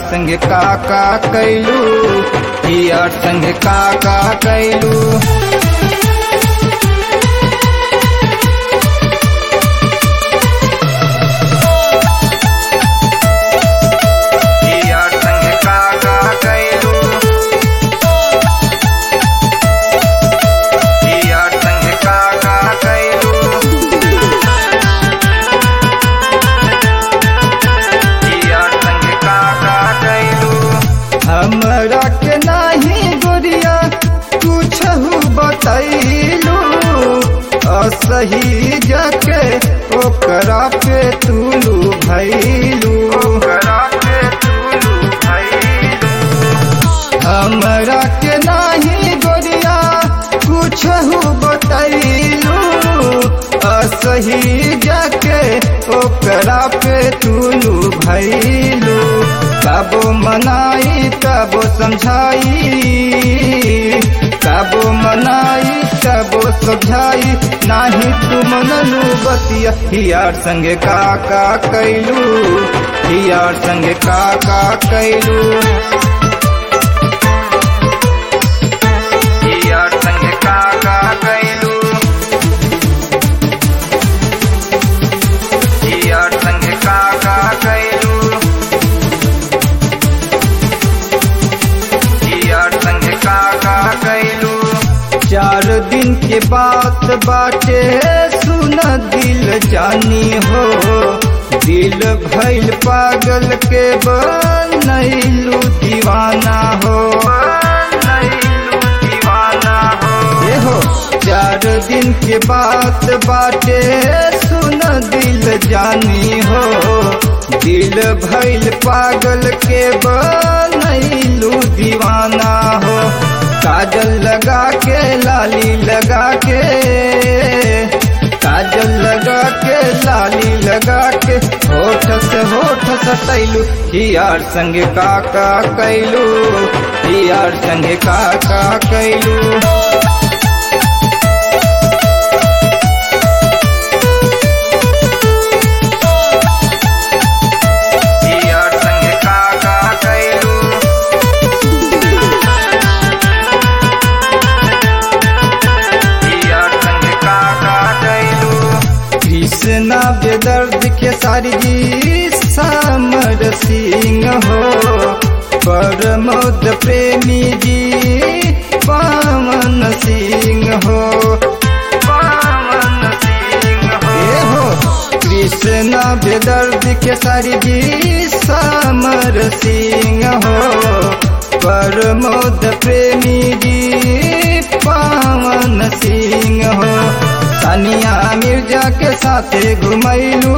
संगे काका कैलू, यार संगे काका कैलू। हमरा के नाही गोरिया कुछहु बतैलू, असही जाके ओकरा पे तुलू भैलू। हमरा के नाही गोरिया कुछहु बतैलू, असही जाके ओकरा पे तुलू भैलू। कबो मनाई कबो समझाई, कबो मनाई कबो समझाई, नाही तू मनलू बतिया। यार संगे काका कैलू, यार संगे काका कैलू। यार संगे काका कैलू, यार संगे काका कैलू। चार दिन के बात बाटे सुन दिल जानी हो, दिल भइल पागल के बनैलू दीवाना हो। ये हो चार दिन के बात बाटे सुन दिल जानी हो, दिल भइल पागल के बनैलू दीवाना हो। काजल लगा के लाली लगा के, काजल लगा के लाली लगा के, होठ से होठ सटैलू। यार संगे काका कैलू, यार संगे काका कैलू। कृष्णा बेदर्द के सारी जी समर सिंह हो, प्रमोद प्रेमी जी पवन सिंह हो। ये हो कृष्णा बेदर्द के सारी जी समर सिंह हो, प्रमोद प्रेमी जी पवन सिंह हो। सानिया मिर्जा के साथे घुमैलू,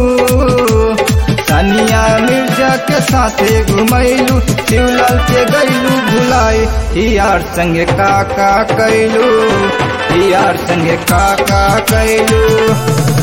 सानिया मिर्जा के साथे घुमैलू, शिवलाल के गैलू भुलाई। यार संगे काका कैलू, यार संगे काका कैलू।